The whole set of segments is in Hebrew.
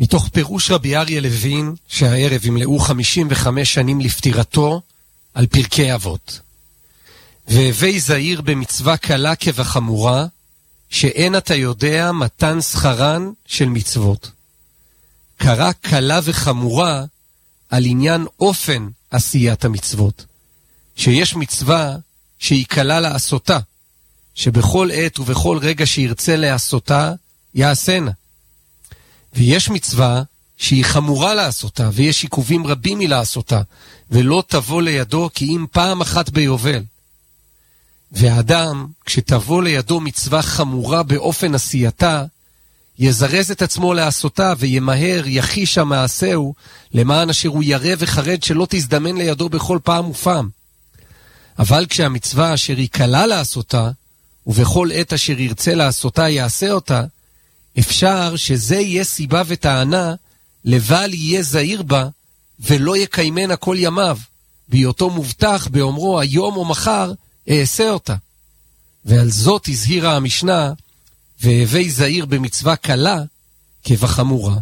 מתוך פירוש רבי אריה לוין, שהערב ימלאו 55 שנים לפטירתו, על פרקי אבות. והווי זהיר במצווה קלה כבחמורה, שאין אתה יודע מתן שכרן של מצוות. קרא קלה וחמורה על עניין אופן עשיית המצוות. שיש מצווה שהיא קלה לעשותה, שבכל עת ובכל רגע שירצה לעשותה, יעשנה. ויש מצווה שהיא חמורה לעשותה, ויש עיכובים רבים מלעשותה, ולא תבוא לידו כי אם פעם אחת ביובל. והאדם, כשתבוא לידו מצווה חמורה באופן עשייתה, יזרז את עצמו לעשותה, וימהר יחיש המעשהו, למען אשר הוא ירא וחרד שלא תזדמן לידו בכל פעם ופעם. אבל כשהמצווה אשר היא קלה לעשותה, ובכל עת אשר ירצה לעשותה יעשה אותה, אפשר שזה יהיה סיבה וטענה, לבל יהיה זהיר בה, ולא יקיימנה כל ימיו, בהיותו מובטח באומרו היום או מחר, אעשה אותה. ועל זאת הזהירה המשנה, והווי זהיר במצווה קלה, כבחמורה.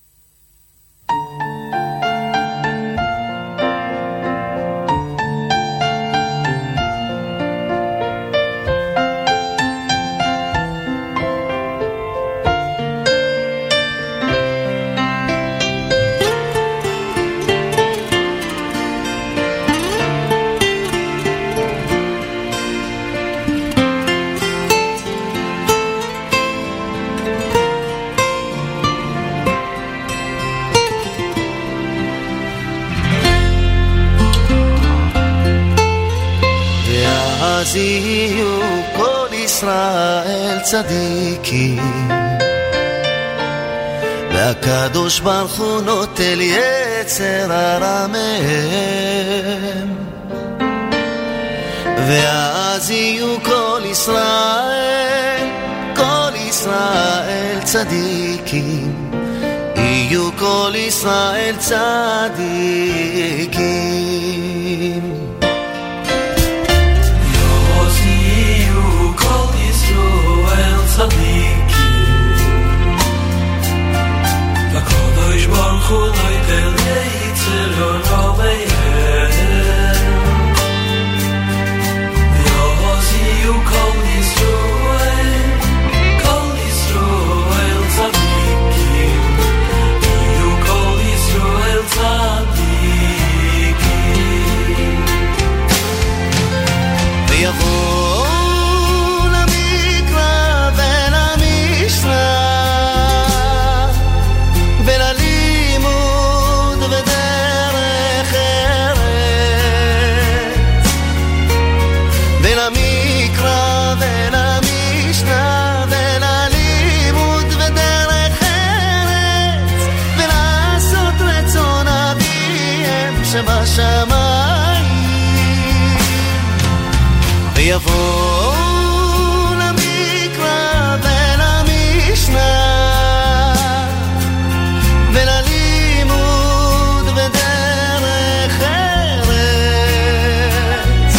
יהיו כל ישראל צדיקים, והקדוש ברוך הוא נוטל יצר הרע מהם, ואז יהיו כל ישראל צדיקים, יהיו כל ישראל צדיקים. צדיקים, והקדוש ברוך הוא נוטל יצר הרע מהם, ואז יהיו כל ישראל צדיקים, יהיו כל ישראל צדיקים. ויבוא וללימוד ודרך ארץ, ולמקרא ולמשנה וללימוד ודרך ארץ, ולעשות רצון אביהם שבשמיים. ויבוא למקרא ולמשנה וללימוד ודרך ארץ,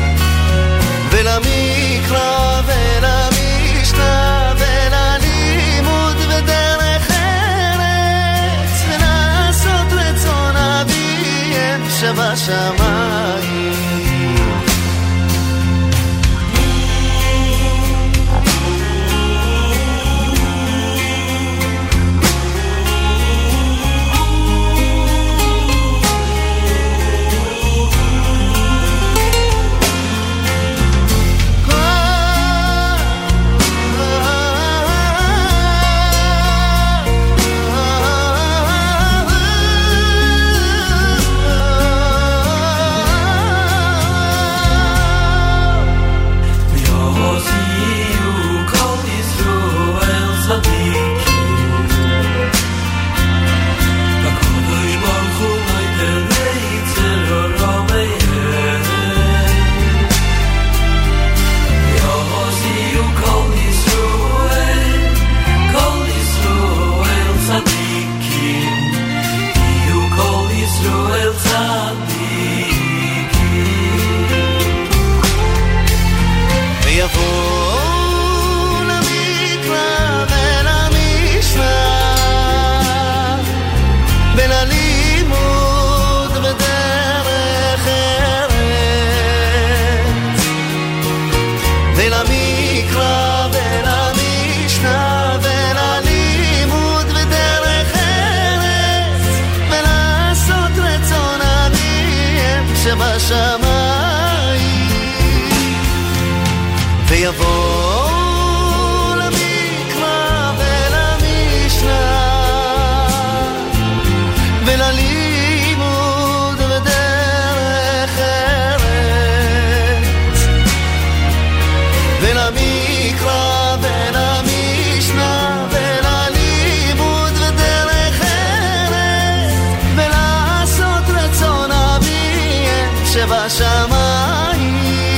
ולמקרא ולמשנה וללימוד ודרך ארץ, ולעשות רצון אביהם שבשמיים. שבשמיים ויבוא למקרא ולמשנה וללימוד ודרך ארץ ולמקרא ולמשנה וללימוד ודרך ארץ ולעשות רצון אביהם שבשמיים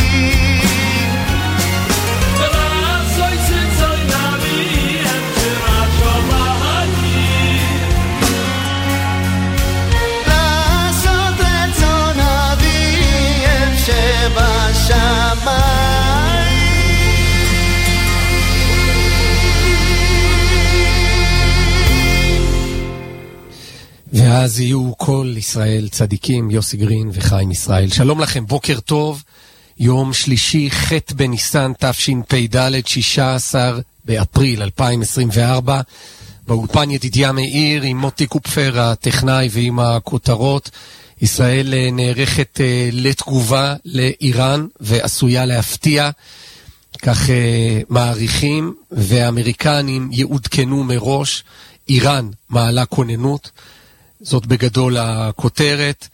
ואז יהיו כל ישראל צדיקים, יוסי גרין וחיים ישראל. שלום לכם, בוקר טוב, יום שלישי, ח' בניסן תשפ"ד, 16 באפריל 2024. באולפן ידידיה מאיר עם מוטי קופפר הטכנאי ועם הכותרות. ישראל נערכת לתגובה לאיראן ועשויה להפתיע, כך מעריכים, והאמריקנים יעודכנו מראש. איראן מעלה כוננות, זאת בגדול הכותרת,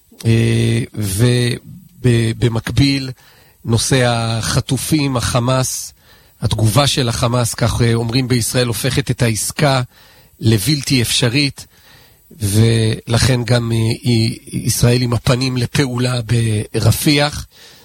ובמקביל נושא החטופים, החמאס, התגובה של החמאס, כך אומרים בישראל, הופכת את העסקה לבלתי אפשרית, ולכן גם ישראל עם הפנים לפעולה ברפיח.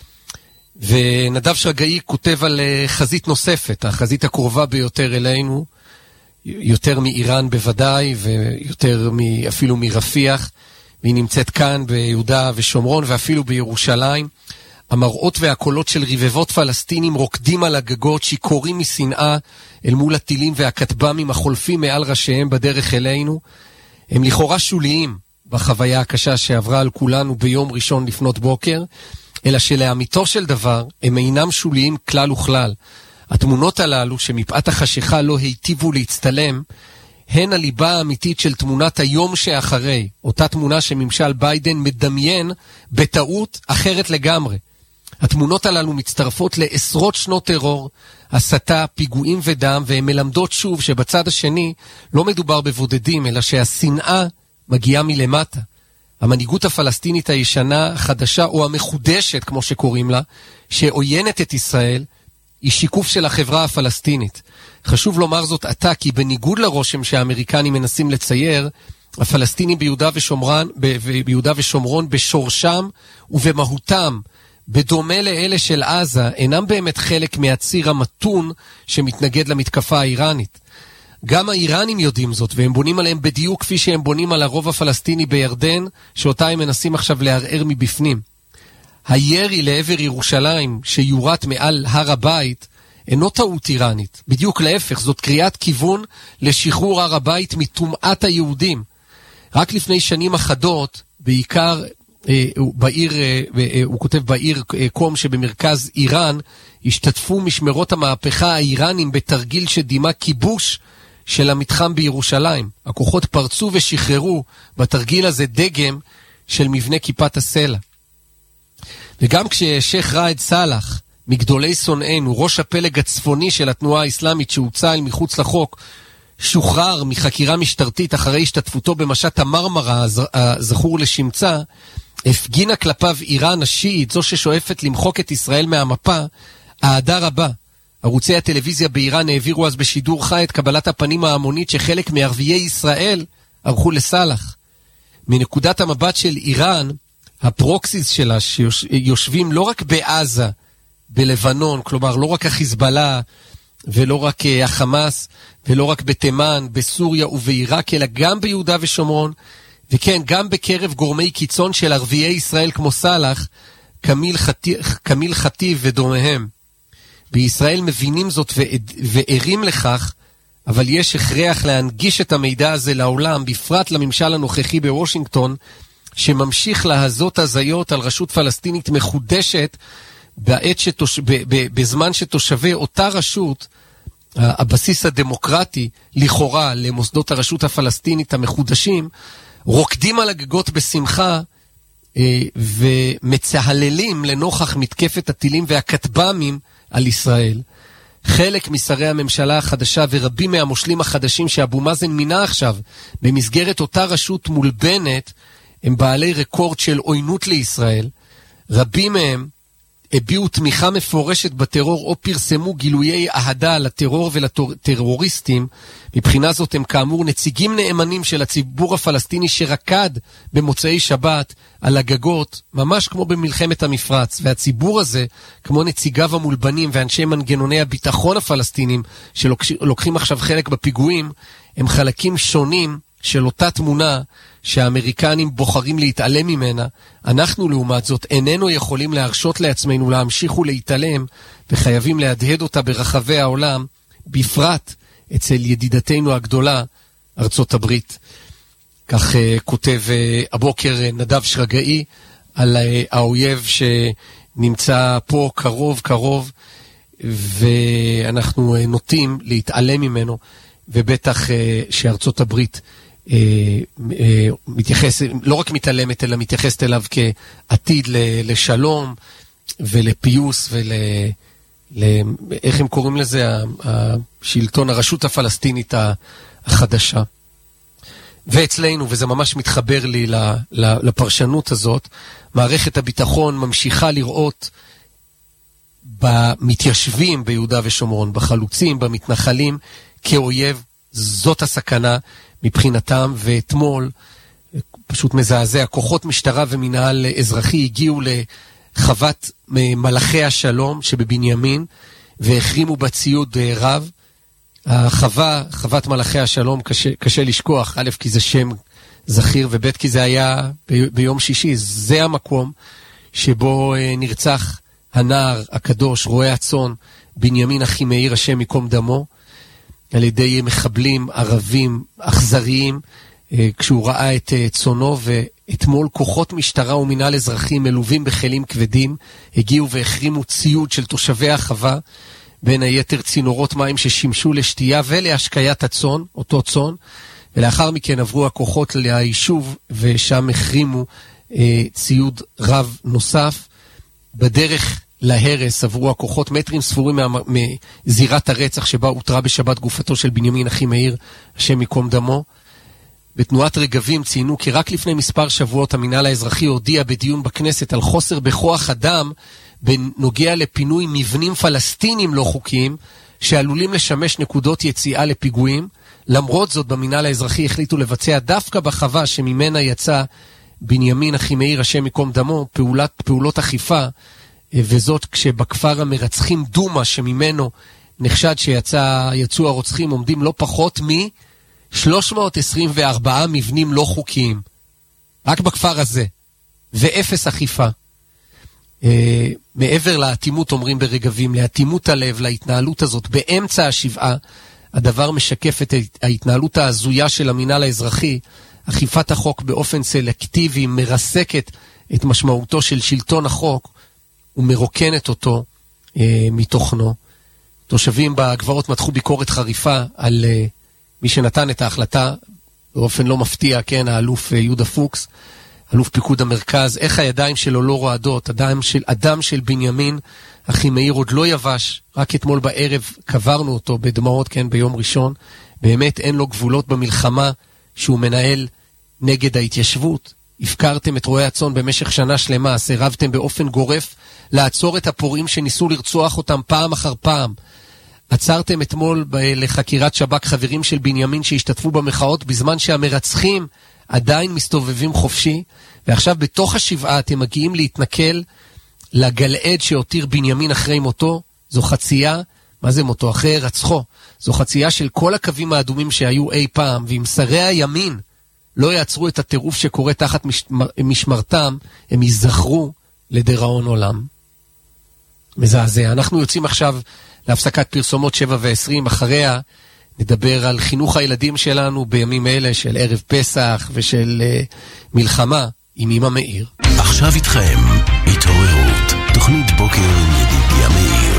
ונדב שרגאי כותב על חזית נוספת, החזית הקרובה ביותר אלינו, יותר מאיראן בוודאי, ויותר אפילו מרפיח, והיא נמצאת כאן ביהודה ושומרון, ואפילו בירושלים. המראות והקולות של רבבות פלסטינים רוקדים על הגגות, שיכורים משנאה אל מול הטילים והכטב"מים החולפים מעל ראשיהם בדרך אלינו. הם לכאורה שוליים בחוויה הקשה שעברה על כולנו ביום ראשון לפנות בוקר, אלא שלאמיתו של דבר הם אינם שוליים כלל וכלל. התמונות הללו שמפאת החשיכה לא היטיבו להצטלם, הן הליבה האמיתית של תמונת היום שאחרי, אותה תמונה שממשל ביידן מדמיין בטעות אחרת לגמרי. התמונות הללו מצטרפות לעשרות שנות טרור, הסתה, פיגועים ודם, והן מלמדות שוב שבצד השני לא מדובר בבודדים, אלא שהשנאה מגיעה מלמטה. המנהיגות הפלסטינית הישנה, החדשה או המחודשת, כמו שקוראים לה, שעוינת את ישראל, היא שיקוף של החברה הפלסטינית. חשוב לומר זאת עתה, כי בניגוד לרושם שהאמריקנים מנסים לצייר, הפלסטינים ביהודה ושומרון בשורשם ובמהותם, בדומה לאלה של עזה, אינם באמת חלק מהציר המתון שמתנגד למתקפה האיראנית. גם האיראנים יודעים זאת, והם בונים עליהם בדיוק כפי שהם בונים על הרוב הפלסטיני בירדן, שאותה הם מנסים עכשיו לערער מבפנים. הירי לעבר ירושלים שיורת מעל הר הבית אינו טעות איראנית, בדיוק להפך, זאת קריאת כיוון לשחרור הר הבית מטומאת היהודים. רק לפני שנים אחדות, בעיקר בעיר, הוא כותב בעיר קום שבמרכז איראן, השתתפו משמרות המהפכה האיראנים בתרגיל שדימה כיבוש של המתחם בירושלים. הכוחות פרצו ושחררו בתרגיל הזה דגם של מבנה כיפת הסלע. וגם כששייך ראאד סלאח, מגדולי שונאינו, ראש הפלג הצפוני של התנועה האסלאמית שהוצא אל מחוץ לחוק, שוחרר מחקירה משטרתית אחרי השתתפותו במשט המרמרה הזכור לשמצה, הפגינה כלפיו איראן השיעית, זו ששואפת למחוק את ישראל מהמפה, אהדה רבה. ערוצי הטלוויזיה באיראן העבירו אז בשידור חי את קבלת הפנים ההמונית שחלק מערביי ישראל ערכו לסלאח. מנקודת המבט של איראן, הפרוקסיס שלה שיושבים לא רק בעזה, בלבנון, כלומר לא רק החיזבאללה ולא רק החמאס ולא רק בתימן, בסוריה ובעיראק, אלא גם ביהודה ושומרון, וכן, גם בקרב גורמי קיצון של ערביי ישראל כמו סלאח, כמיל חטיב ודומיהם. בישראל מבינים זאת וערים לכך, אבל יש הכרח להנגיש את המידע הזה לעולם, בפרט לממשל הנוכחי בוושינגטון, שממשיך להזות הזיות על רשות פלסטינית מחודשת, בזמן שתושבי אותה רשות, הבסיס הדמוקרטי לכאורה למוסדות הרשות הפלסטינית המחודשים, רוקדים על הגגות בשמחה ומצהללים לנוכח מתקפת הטילים והכטב"מים על ישראל. חלק משרי הממשלה החדשה ורבים מהמושלים החדשים שאבו מאזן מינה עכשיו במסגרת אותה רשות מולבנת הם בעלי רקורד של עוינות לישראל. רבים מהם הביעו תמיכה מפורשת בטרור או פרסמו גילויי אהדה לטרור ולטרוריסטים. מבחינה זאת הם כאמור נציגים נאמנים של הציבור הפלסטיני שרקד במוצאי שבת על הגגות, ממש כמו במלחמת המפרץ. והציבור הזה, כמו נציגיו המולבנים ואנשי מנגנוני הביטחון הפלסטינים שלוקחים עכשיו חלק בפיגועים, הם חלקים שונים של אותה תמונה שהאמריקנים בוחרים להתעלם ממנה. אנחנו לעומת זאת איננו יכולים להרשות לעצמנו להמשיך ולהתעלם, וחייבים להדהד אותה ברחבי העולם, בפרט אצל ידידתנו הגדולה, ארצות הברית. כך כותב הבוקר נדב שרגאי על האויב שנמצא פה קרוב, ואנחנו נוטים להתעלם ממנו, ובטח שארצות הברית לא רק מתעלמת, אלא מתייחסת אליו כעתיד לשלום ולפיוס איך הם קוראים לזה? השלטון, הרשות הפלסטינית החדשה. ואצלנו, וזה ממש מתחבר לי לפרשנות הזאת, מערכת הביטחון ממשיכה לראות במתיישבים ביהודה ושומרון, בחלוצים, במתנחלים, כאויב. זאת הסכנה מבחינתם. ואתמול, פשוט מזעזע, כוחות משטרה ומנהל אזרחי הגיעו לחוות מלאכי השלום שבבנימין, והחרימו בציוד רב. חוות מלאכי השלום, קשה לשכוח, א' כי זה שם זכיר, וב' כי זה היה ביום שישי. זה המקום שבו נרצח הנער הקדוש, רועה הצאן, בנימין אחימאיר השם ייקום דמו, על ידי מחבלים ערבים אכזריים, כשהוא ראה את צאנו. ואתמול כוחות משטרה ומנהל אזרחים מלווים בכלים כבדים הגיעו והחרימו ציוד של תושבי החווה, בין היתר צינורות מים ששימשו לשתייה ולהשקיית הצאן, אותו צאן. ולאחר מכן עברו הכוחות ליישוב ושם החרימו ציוד רב נוסף. בדרך להרס עברו הכוחות מטרים ספורים מזירת הרצח שבה הותרה בשבת גופתו של בנימין אחימאיר השם ייקום דמו. בתנועת רגבים ציינו כי רק לפני מספר שבועות המינהל האזרחי הודיע בדיון בכנסת על חוסר בכוח אדם בנוגע לפינוי מבנים פלסטינים לא חוקיים שעלולים לשמש נקודות יציאה לפיגועים. למרות זאת במינהל האזרחי החליטו לבצע דווקא בחווה שממנה יצא בנימין אחימאיר השם ייקום דמו פעולות אכיפה, וזאת כשבכפר המרצחים דומה שממנו נחשד שיצאו הרוצחים עומדים לא פחות מ-324 מבנים לא חוקיים רק בכפר הזה, ואפס אכיפה. מעבר לאטימות, אומרים ברגבים, לאטימות הלב, להתנהלות הזאת באמצע השבעה, הדבר משקף את ההתנהלות ההזויה של המינהל האזרחי. אכיפת החוק באופן סלקטיבי מרסקת את משמעותו של שלטון החוק ומרוקנת אותו מתוכנו. תושבים בגבעות מתחו ביקורת חריפה על מי שנתן את ההחלטה, באופן לא מפתיע, כן, האלוף יהודה פוקס, אלוף פיקוד המרכז. איך הידיים שלו לא רועדות? אדם של בנימין אחימאיר עוד לא יבש, רק אתמול בערב קברנו אותו בדמעות, כן, ביום ראשון. באמת אין לו גבולות במלחמה שהוא מנהל נגד ההתיישבות. הפקרתם את רועי הצאן במשך שנה שלמה, סירבתם באופן גורף לעצור את הפורעים שניסו לרצוח אותם פעם אחר פעם. עצרתם אתמול לחקירת שב"כ חברים של בנימין שהשתתפו במחאות בזמן שהמרצחים עדיין מסתובבים חופשי, ועכשיו בתוך השבעה אתם מגיעים להתנכל לגלעד שהותיר בנימין אחרי מותו. זו חצייה, מה זה מותו? אחרי רצחו. זו חצייה של כל הקווים האדומים שהיו אי פעם, ואם שרי הימין לא יעצרו את הטירוף שקורה תחת משמרתם, הם ייזכרו לדיראון עולם. מזעזע. אנחנו יוצאים עכשיו להפסקת פרסומות 7:20, אחריה נדבר על חינוך הילדים שלנו בימים אלה של ערב פסח ושל מלחמה עם אמא מאיר. עכשיו איתכם התעוררות, תוכנית בוקר עם ידידיה מאיר.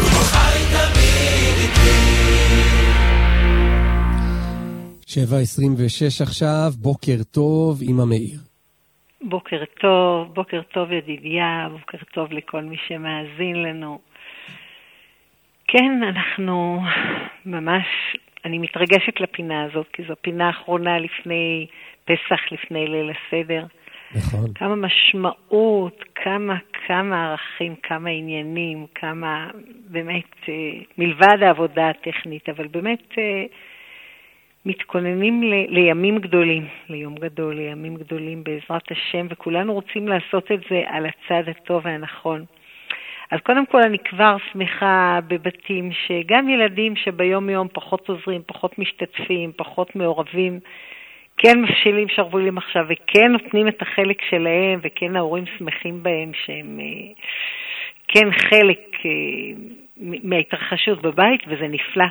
7:26 עכשיו, בוקר טוב, אמא מאיר. בוקר טוב ידידיה, בוקר טוב לכל מי שמאזין לנו. כן, אנחנו ממש, אני מתרגשת לפינה הזאת, כי זו פינה האחרונה לפני פסח, לפני ליל הסדר. נכון. כמה משמעות, כמה ערכים, כמה עניינים, כמה באמת, מלבד העבודה הטכנית, אבל באמת מתכוננים לימים גדולים, ליום גדול, לימים גדולים בעזרת השם, וכולנו רוצים לעשות את זה על הצד הטוב והנכון. אז קודם כל אני כבר שמחה בבתים שגם ילדים שביום יום פחות עוזרים, פחות משתתפים, פחות מעורבים, כן מפשילים שרוולים עכשיו וכן נותנים את החלק שלהם, וכן ההורים שמחים בהם שהם כן חלק מההתרחשות בבית, וזה נפלא.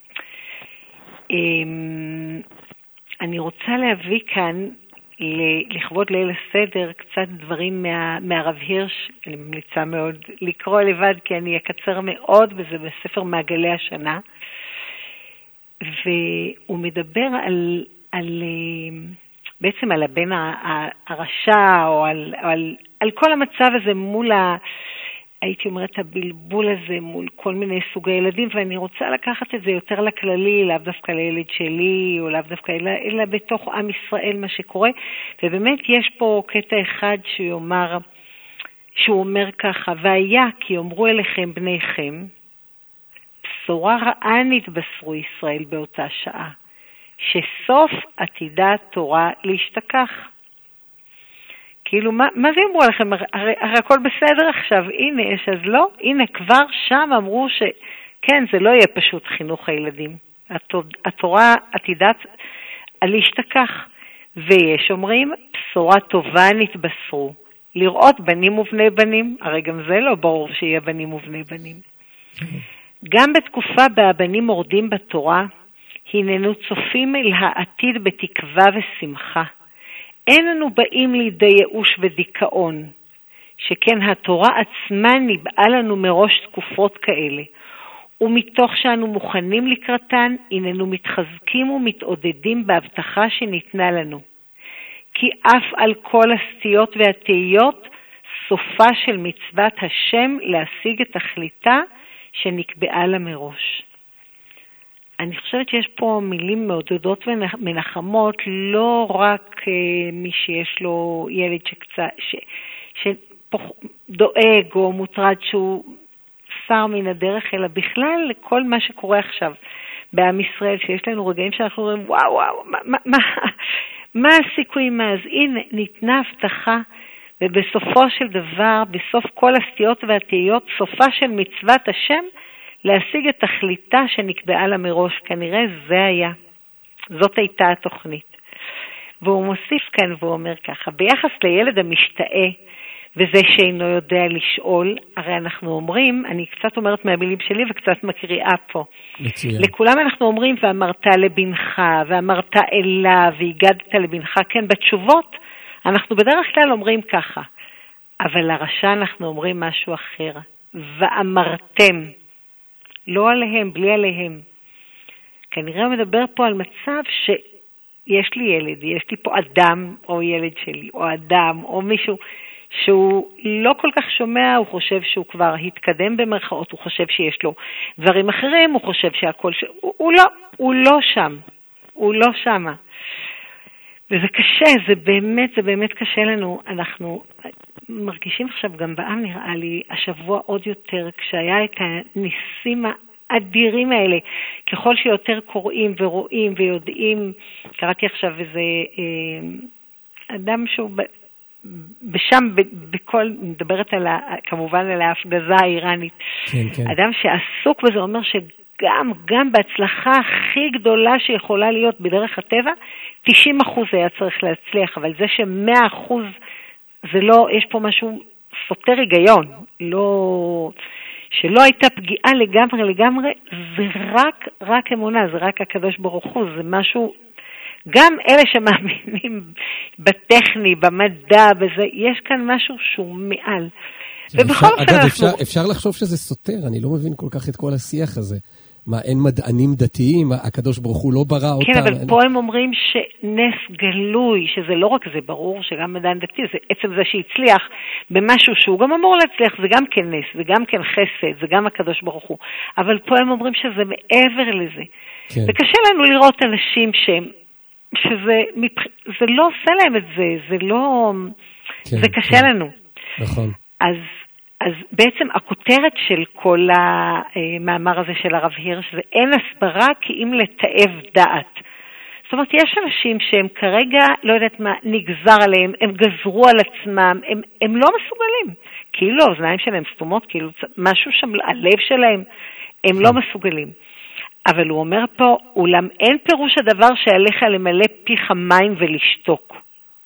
אני רוצה להביא כאן לכבוד ליל הסדר קצת דברים מהרב הירש. אני ממליצה מאוד לקרוא לבד, כי אני אקצר מאוד, וזה בספר מעגלי השנה. והוא מדבר בעצם על הבן הרשע, או על כל המצב הזה מול הייתי אומרת, הבלבול הזה מול כל מיני סוגי ילדים, ואני רוצה לקחת את זה יותר לכללי, לאו דווקא לילד שלי, או לאו דווקא, אלא בתוך עם ישראל מה שקורה. ובאמת יש פה קטע אחד שהוא אומר ככה, והיה כי יאמרו אליכם בניכם, בשורה רעה נתבשרו ישראל באותה שעה, שסוף עתידה תורה להשתכח. כאילו, מה זה אמרו לכם? הרי הכל בסדר עכשיו, הנה יש, אז לא, הנה כבר שם אמרו שכן, זה לא יהיה פשוט חינוך הילדים. התורה עתידת להשתכח. ויש אומרים, בשורה טובה נתבשרו, לראות בנים ובני בנים, הרי גם זה לא ברור שיהיה בנים ובני בנים. גם בתקופה בה הבנים מורדים בתורה, הננו צופים אל העתיד בתקווה ושמחה. אין לנו באים לידי ייאוש ודיכאון, שכן התורה עצמה ניבאה לנו מראש תקופות כאלה, ומתוך שאנו מוכנים לקראתן, הננו מתחזקים ומתעודדים בהבטחה שניתנה לנו. כי אף על כל הסטיות והתהיות, סופה של מצוות השם להשיג את תכליתה שנקבעה לה מראש. אני חושבת שיש פה מילים מעודדות ומנחמות, לא רק מי שיש לו ילד שדואג או מוטרד שהוא שר מן הדרך, אלא בכלל לכל מה שקורה עכשיו בעם ישראל, שיש לנו רגעים שאנחנו אומרים, וואו, מה הסיכויים? אז הנה, ניתנה הבטחה, ובסופו של דבר, בסוף כל הסטיות והתהיות, סופה של מצוות השם, להשיג את תכליתה שנקבעה לה מראש. כנראה זה היה. זאת הייתה התוכנית. והוא מוסיף כאן והוא אומר ככה, ביחס לילד המשתאה, וזה שאינו יודע לשאול, הרי אנחנו אומרים, אני קצת אומרת מהמילים שלי וקצת מקריאה פה. מצוין. לכולם אנחנו אומרים, ואמרת לבנך, ואמרת אליו, והגדת לבנך, כן, בתשובות, אנחנו בדרך כלל אומרים ככה, אבל לרשע אנחנו אומרים משהו אחר, ואמרתם, לא עליהם, בלי עליהם. כנראה הוא מדבר פה על מצב שיש לי ילד, יש לי פה אדם, או ילד שלי, או אדם, או מישהו שהוא לא כל כך שומע, הוא חושב שהוא כבר התקדם במרכאות, הוא חושב שיש לו דברים אחרים, הוא חושב שהכל הוא לא שם. הוא לא שמה. וזה קשה, זה באמת קשה לנו. אנחנו מרגישים עכשיו גם בעם, נראה לי, השבוע עוד יותר, כשהיה את הניסים האדירים האלה, ככל שיותר קוראים ורואים ויודעים, קראתי עכשיו איזה אדם שהוא בשם, בכל, מדברת כמובן על ההפגזה האיראנית, כן. אדם שעסוק בזה, אומר שגם בהצלחה הכי גדולה שיכולה להיות בדרך הטבע, 90% היה צריך להצליח, אבל זה ש100% זה לא, יש פה משהו סותר היגיון, לא, שלא הייתה פגיעה לגמרי, זה רק אמונה, זה רק הקדוש ברוך הוא, זה משהו, גם אלה שמאמינים בטכני, במדע, בזה, יש כאן משהו שהוא מעל. ובכל אופן אנחנו... אפשר לחשוב שזה סותר, אני לא מבין כל כך את כל השיח הזה. מה, אין מדענים דתיים? הקדוש ברוך הוא לא ברא אותם? כן, אבל פה הם אומרים שנס גלוי, שזה לא רק זה, ברור שגם מדען דתי, זה עצם זה שהצליח במשהו שהוא גם אמור להצליח, זה גם כן נס, זה גם כן חסד, זה גם הקדוש ברוך הוא. אבל פה הם אומרים שזה מעבר לזה. כן. וקשה לנו לראות אנשים שזה לא עושה להם את זה, זה לא... כן, זה קשה כן. לנו. נכון. אז בעצם הכותרת של כל המאמר הזה של הרב הירש זה אין הסברה כי אם לתאב דעת. זאת אומרת, יש אנשים שהם כרגע, לא יודעת מה, נגזר עליהם, הם גזרו על עצמם, הם לא מסוגלים. כאילו האוזניים שלהם סתומות, כאילו משהו שם, הלב שלהם, הם לא מסוגלים. אבל הוא אומר פה, אולם אין פירוש הדבר שעליך למלא פיך מים ולשתוק.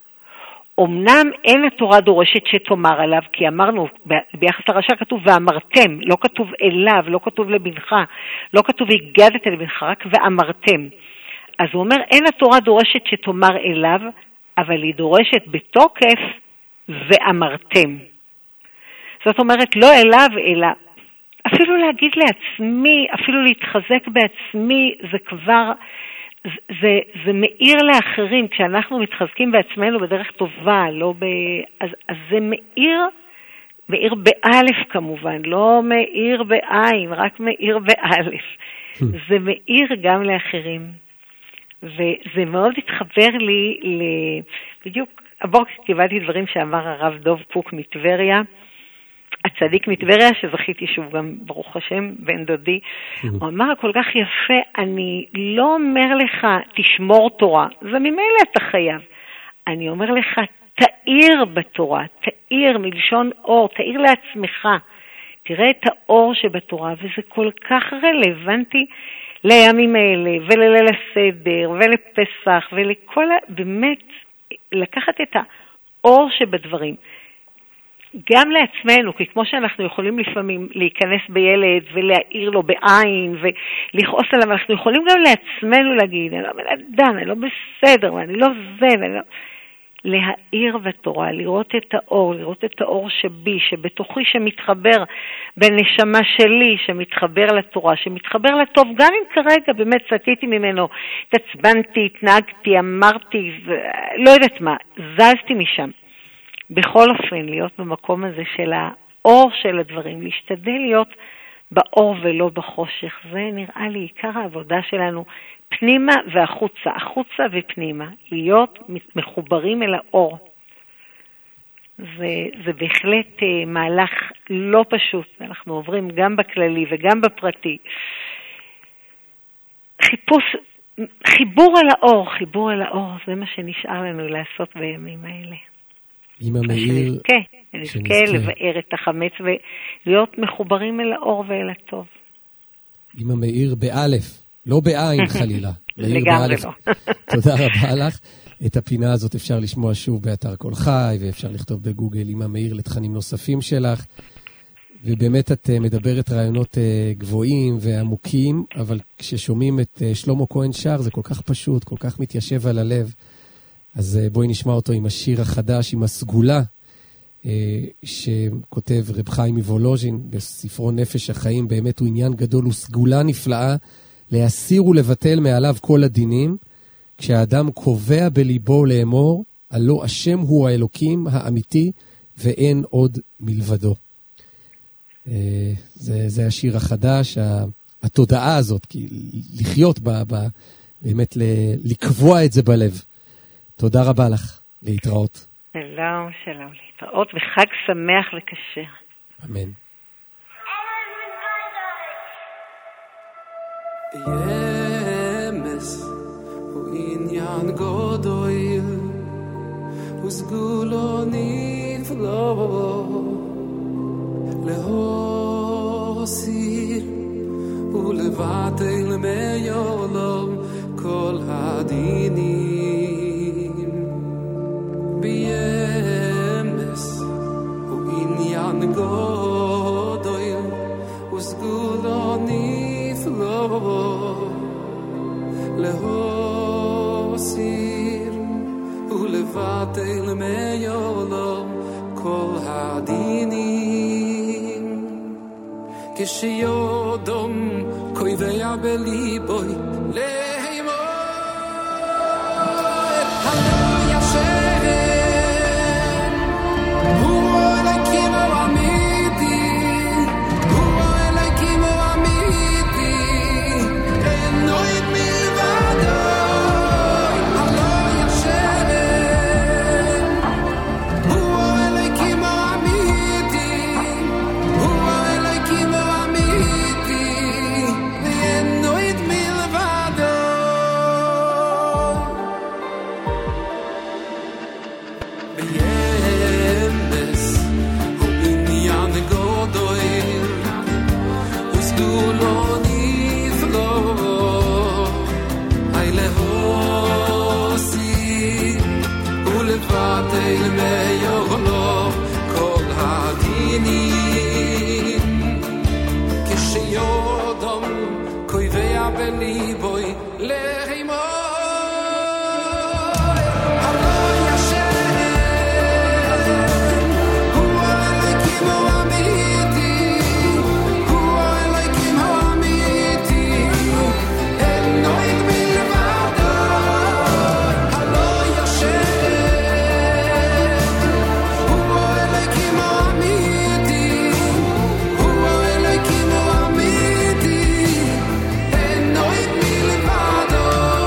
אמנם אין התורה דורשת שתאמר עליו, כי אמרנו, ביחס לרשע כתוב ואמרתם, לא כתוב אליו, לא כתוב לבנך, לא כתוב הגדת לבנך, רק ואמרתם. אז הוא אומר, אין התורה דורשת שתאמר אליו, אבל היא דורשת בתוקף ואמרתם. זאת אומרת, לא אליו, אלא אפילו להגיד לעצמי, אפילו להתחזק בעצמי, זה כבר... זה מאיר לאחרים, כשאנחנו מתחזקים בעצמנו בדרך טובה, לא אז זה מאיר באלף כמובן, לא מאיר בעין, רק מאיר באלף. זה מאיר גם לאחרים. וזה מאוד התחבר לי, בדיוק הבוקר קיבלתי דברים שאמר הרב דוב פוק מטבריה, הצדיק מטבריה, שזכיתי שוב גם, ברוך השם, בן דודי, הוא אמר כל כך יפה, אני לא אומר לך, תשמור תורה, זה ממילא אתה חייב. אני אומר לך, תאיר בתורה, תאיר מלשון אור, תאיר לעצמך. תראה את האור שבתורה, וזה כל כך רלוונטי לימים האלה, ולליל הסדר, ולפסח, ולכל, באמת, לקחת את האור שבדברים. גם לעצמנו, כי כמו שאנחנו יכולים לפעמים להיכנס בילד ולהעיר לו בעין ולכעוס עליו, אנחנו יכולים גם לעצמנו להגיד, אני לא מלדן, אני לא בסדר, אני לא זה, אני לא... להעיר בתורה, לראות את האור, לראות את האור שבי, שבתוכי שמתחבר בנשמה שלי, שמתחבר לתורה, שמתחבר לטוב, גם אם כרגע באמת סטיתי ממנו, התעצבנתי, התנהגתי, אמרתי, לא יודעת מה, זזתי משם. בכל אופן, להיות במקום הזה של האור של הדברים, להשתדל להיות באור ולא בחושך. זה נראה לי עיקר העבודה שלנו, פנימה והחוצה, החוצה ופנימה, להיות מחוברים אל האור. זה בהחלט מהלך לא פשוט, אנחנו עוברים גם בכללי וגם בפרטי. חיבור אל האור, זה מה שנשאר לנו לעשות בימים האלה. עם המאיר, שנזכה לבאר את החמץ ולהיות מחוברים אל האור ואל הטוב. עם המאיר באלף, לא בעין חלילה. לגמרי לא. תודה רבה לך. את הפינה הזאת אפשר לשמוע שוב באתר כל חי, ואפשר לכתוב בגוגל עם המאיר לתכנים נוספים שלך. ובאמת את מדברת רעיונות גבוהים ועמוקים, אבל כששומעים את שלמה כהן שר, זה כל כך פשוט, כל כך מתיישב על הלב. אז בואי נשמע אותו עם השיר החדש, עם הסגולה, שכותב רב חיים מוולוז'ין בספרו נפש החיים. באמת הוא עניין גדול, הוא סגולה נפלאה, להסיר ולבטל מעליו כל הדינים, כשהאדם קובע בליבו לאמור, הלא השם הוא האלוקים האמיתי, ואין עוד מלבדו. זה השיר החדש, התודעה הזאת, כי לחיות באמת לקבוע את זה בלב. תודה רבה לך, להתראות. שלום, להתראות וחג שמח וכשר. אמן. ימס הוא עניין גדול וסגולו נפלא להסיר ולבטל מעולם כל הדינים. בימס הוא עניין גדול וסגולו נפלא להסיר ולבטל מעולם כל הדינים. כשיודום קויביה בליבוי להימור הלא ישם הוא אלוקים האמיתי הוא אלוקים האמיתי אין עוד מלבדו הלא ישם הוא אלוקים האמיתי הוא אלוקים האמיתי אין עוד מלבדו בימס הוא עניין גדול וסגו לא נפלו הילה הוסי ולבטל מיוחלו כל הדינים כשיודום קויביה בליבוי להימור הלא ישם הוא אלוקים האמיתי הוא אלוקים האמיתי אין עוד מלבדו הלא ישם הוא אלוקים האמיתי הוא אלוקים האמיתי אין עוד מלבדו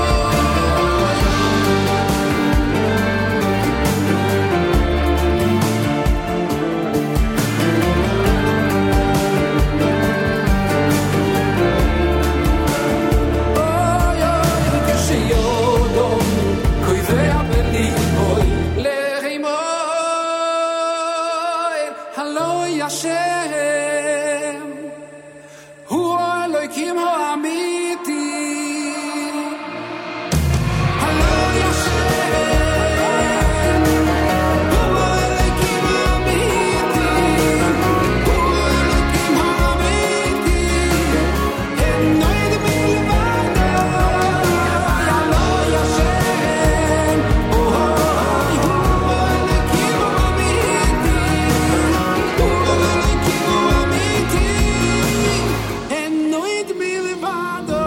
אוי אוי כשיודום קויביה בליבוי להימור הלא ישם הוא אלוקים האמיתי הלא ישם הוא אלוקים האמיתי הוא אלוקים האמיתי אין עוד מלבדו הלא ישם הוא אלוקים האמיתי הוא אלוקים האמיתי אין עוד מלבדו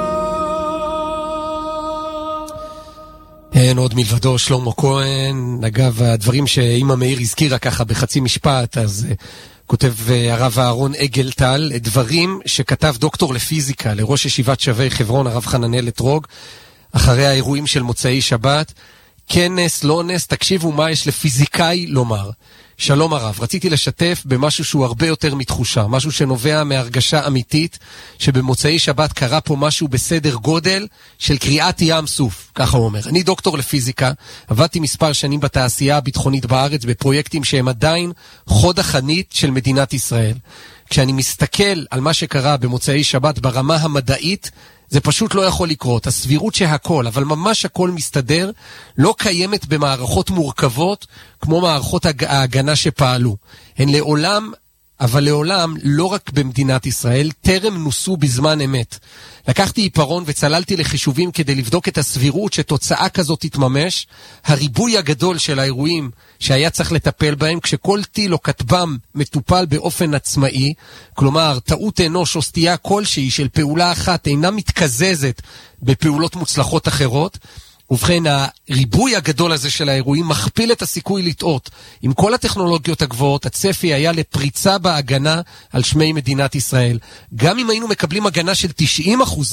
אין עוד מלבדו. שלמה כהן. אגב, הדברים שאמא מאיר הזכירה ככה בחצי משפט, אז כותב הרב אהרון אגלטל, דברים שכתב דוקטור לפיזיקה לראש ישיבת שבי חברון, הרב חננאל אתרוג, אחרי האירועים של מוצאי שבת. כנס, לא נס, תקשיבו מה יש לפיזיקאי לומר. שלום הרב, רציתי לשתף במשהו שהוא הרבה יותר מתחושה, משהו שנובע מהרגשה אמיתית, שבמוצאי שבת קרה פה משהו בסדר גודל של קריאת ים סוף, ככה הוא אומר. אני דוקטור לפיזיקה, עבדתי מספר שנים בתעשייה הביטחונית בארץ, בפרויקטים שהם עדיין חוד החנית של מדינת ישראל. כשאני מסתכל על מה שקרה במוצאי שבת ברמה המדעית, זה פשוט לא יכול לקרות. הסבירות שהכל, אבל ממש הכל מסתדר, לא קיימת במערכות מורכבות כמו מערכות ההגנה שפעלו. הן לעולם, אבל לעולם, לא רק במדינת ישראל, טרם נוסו בזמן אמת. לקחתי עיפרון וצללתי לחישובים כדי לבדוק את הסבירות שתוצאה כזאת תתממש, הריבוי הגדול של האירועים שהיה צריך לטפל בהם, כשכל טיל או כטב"ם מטופל באופן עצמאי, כלומר, טעות אנוש או סטייה כלשהי של פעולה אחת אינה מתקזזת בפעולות מוצלחות אחרות, ובכן, הריבוי הגדול הזה של האירועים מכפיל את הסיכוי לטעות. עם כל הטכנולוגיות הגבוהות, הצפי היה לפריצה בהגנה על שמי מדינת ישראל. גם אם היינו מקבלים הגנה של 90%,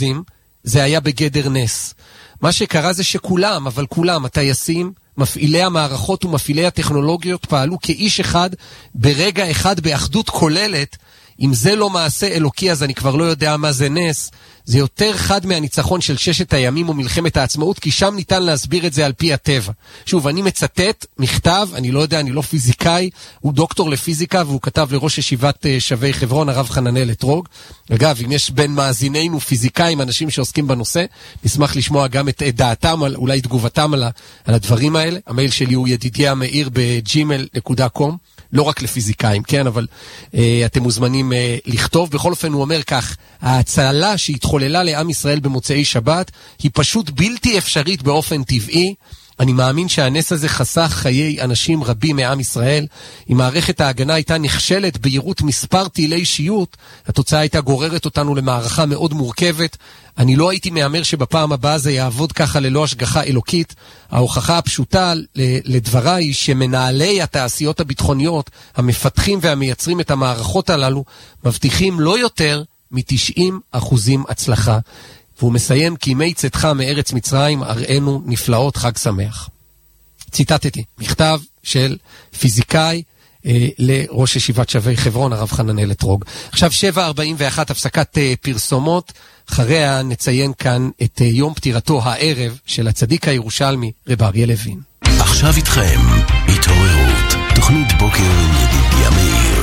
זה היה בגדר נס. מה שקרה זה שכולם, אבל כולם, הטייסים, מפעילי המערכות ומפעילי הטכנולוגיות פעלו כאיש אחד, ברגע אחד, באחדות כוללת. אם זה לא מעשה אלוקי, אז אני כבר לא יודע מה זה נס. זה יותר חד מהניצחון של 6 הימים או מלחמת העצמאות, כי שם ניתן להסביר את זה על פי הטבע. שוב, אני מצטט מכתב, אני לא יודע, אני לא פיזיקאי, הוא דוקטור לפיזיקה, והוא כתב לראש ישיבת שבי חברון, הרב חננאל אתרוג. אגב, אם יש בין מאזינינו פיזיקאים, אנשים שעוסקים בנושא, נשמח לשמוע גם את דעתם, אולי תגובתם על הדברים האלה. המייל שלי הוא ידידיה מאיר ב@gmail.com. לא רק לפיזיקאים, כן, אבל אתם מוזמנים לכתוב. בכל אופן הוא אומר כך, ההצלה שהתחוללה לעם ישראל במוצאי שבת היא פשוט בלתי אפשרית באופן טבעי. אני מאמין שהנס הזה חסך חיי אנשים רבים מעם ישראל. אם מערכת ההגנה הייתה נכשלת בהירות מספר טילי אישיות, התוצאה הייתה גוררת אותנו למערכה מאוד מורכבת. אני לא הייתי מאמר שבפעם הבאה זה יעבוד ככה ללא השגחה אלוקית. ההוכחה הפשוטה לדבריי היא שמנהלי התעשיות הביטחוניות, המפתחים והמייצרים את המערכות הללו, מבטיחים לא יותר מ-90% הצלחה. והוא מסיים, כי ימי צאתך מארץ מצרים אראנו נפלאות, חג שמח. ציטטתי מכתב של פיזיקאי לראש ישיבת שבי חברון, הרב חננאל אתרוג. עכשיו 7:41, הפסקת פרסומות. אחריה נציין כאן את יום פטירתו הערב של הצדיק הירושלמי רב אריה לוין. עכשיו איתכם התעוררות, תוכנית בוקר עם ידידיה מאיר.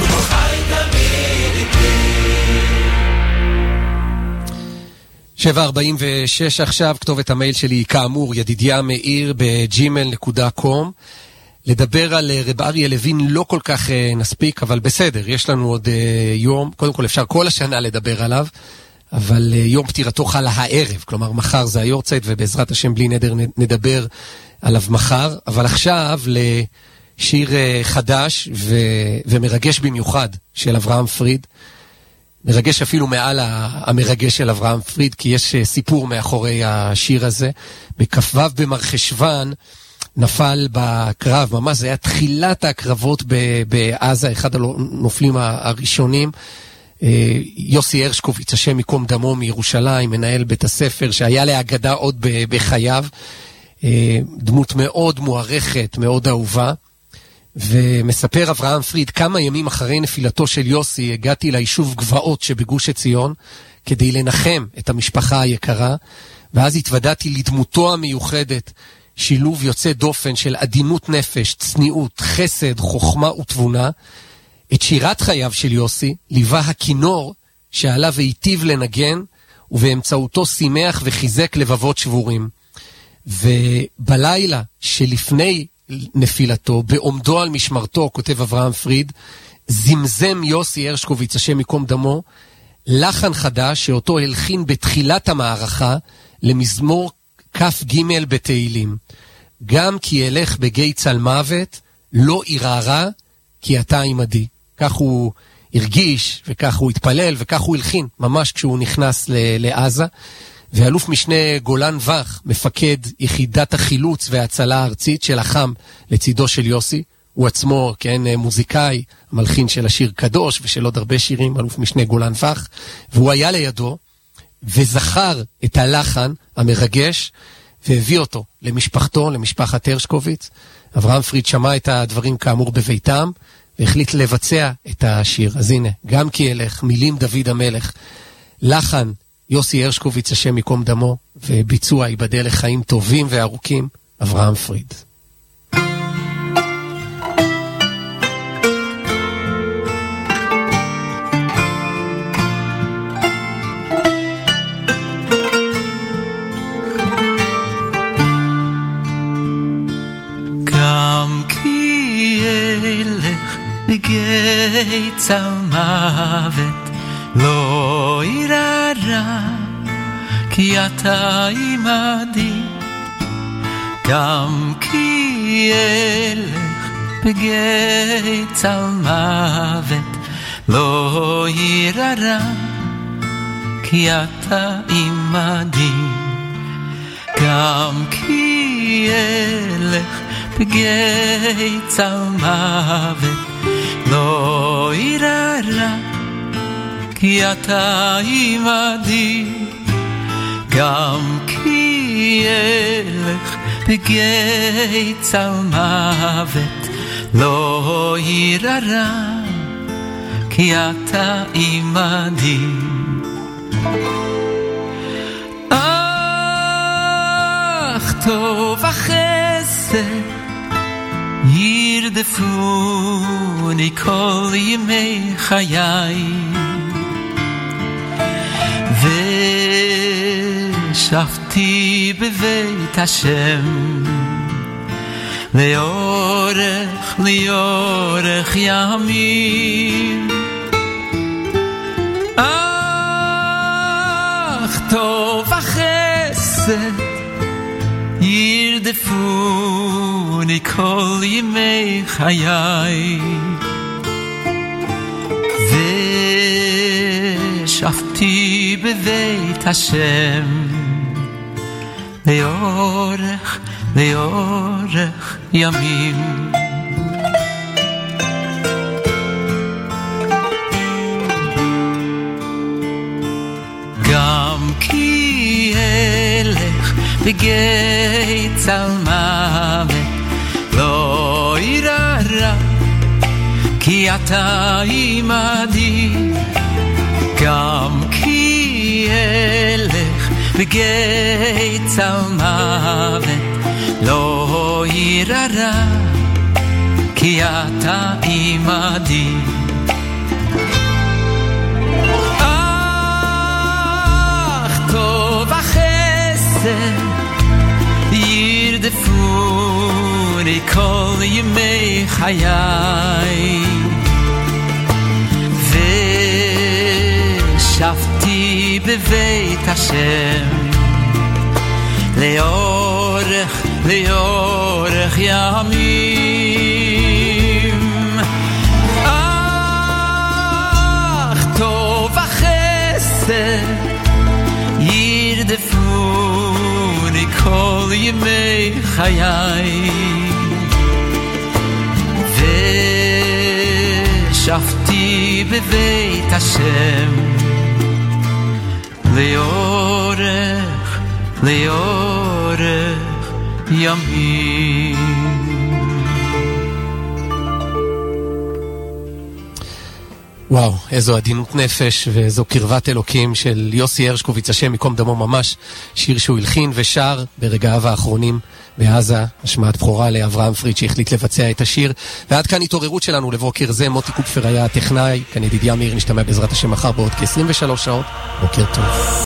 7:46 עכשיו, כתובת המייל שלי היא כאמור ידידיה מאיר ב@gmail.com. לדבר על רב אריה לוין לא כל כך נספיק, אבל בסדר, יש לנו עוד יום. קודם כל אפשר כל השנה לדבר עליו, אבל יום פטירתו חל הערב, כלומר מחר זה היורצייט, ובעזרת השם בלי נדר נדבר עליו מחר. אבל עכשיו לשיר חדש ומרגש במיוחד של אברהם פריד, מרגש אפילו מעל המרגש של אברהם פריד, כי יש סיפור מאחורי השיר הזה. בכ"ו במרחשוון נפל בקרב, ממש זה היה תחילת הקרבות בעזה, אחד הנופלים הראשונים, יוסי הרשקוביץ, השם מקום דמו, מירושלים, מנהל בית הספר, שהיה להגדה עוד בחייו, דמות מאוד מוערכת, מאוד אהובה. ומספר אברהם פריד, כמה ימים אחרי נפילתו של יוסי, הגעתי ליישוב גבעות שבגוש עציון, כדי לנחם את המשפחה היקרה, ואז התוודעתי לדמותו המיוחדת, שילוב יוצא דופן של עדינות נפש, צניעות, חסד, חוכמה ותבונה. את שירת חייו של יוסי ליווה הכינור שעליו היטיב לנגן, ובאמצעותו שימח וחיזק לבבות שבורים. ובלילה שלפני נפילתו, בעומדו על משמרתו, כותב אברהם פריד, זמזם יוסי הרשקוביץ, השם מקום דמו, לחן חדש שאותו הלחין בתחילת המערכה למזמור כ"ג בתהילים. גם כי אלך בגיא צל מוות, לא ירערה, כי אתה עמדי. כך הוא הרגיש, וכך הוא התפלל, וכך הוא הלחין, ממש כשהוא נכנס לעזה. ואלוף משנה גולן וח, מפקד יחידת החילוץ וההצלה הארצית שלחם לצידו של יוסי, הוא עצמו, כן, מוזיקאי, מלחין של השיר קדוש ושל עוד הרבה שירים, אלוף משנה גולן וח, והוא היה לידו וזכר את הלחן המרגש והביא אותו למשפחתו, למשפחת הרשקוביץ. אברהם פריד שמע את הדברים כאמור בביתם והחליט לבצע את השיר. אז הנה, גם כי אלך, מילים דוד המלך, לחן יוסי הרשקוביץ, השם מקום דמו, וביצוע ייבדל לחיים טובים וארוכים, אברהם פריד. גם כי אלך בגיא צל מוות, לא ירערה, כי אתה עמדי. גם כי אלך בגיא צל מוות, לא ירערה, כי אתה עמדי. גם כי אלך בגיא צל מוות, לא ירערה, כי אתה עמדי. גם כי אלך בגיא צל מוות, לא ירערה, כי אתה עמדי. אך טוב החסד ירדפוני כל ימי חיי, ושבתי בבית השם לאורך ימים. אך טוב החסד ירדפוני כל ימי חיי ושבתי בבית השם לאורך ימים גם כי אלך בגיא צל מוות לא אירא רע כי אתה עמדי גם כי אלך בגיא צל מוות לא אירא רע כי אתה עמדי ירדפוני כל ימי חיי ושבתי בבית השם לאורך ימים אך טוב החסד ירדפוני כל ימי חיי ושבתי בבית השם לאורך ימים וואו, איזו עדינות נפש ואיזו קרבת אלוקים של יוסי הרשקוביץ, השם מקום דמו ממש, שיר שהוא הלחין ושר ברגעיו האחרונים בעזה, השמעת בכורה לאברהם פריד שהחליט לבצע את השיר. ועד כאן התעוררות שלנו לבוקר זה. מוטי קופפר היה הטכנאי, כאן ידידיה מאיר, נשתמע בעזרת השם מחר בעוד כ-23 שעות. בוקר טוב.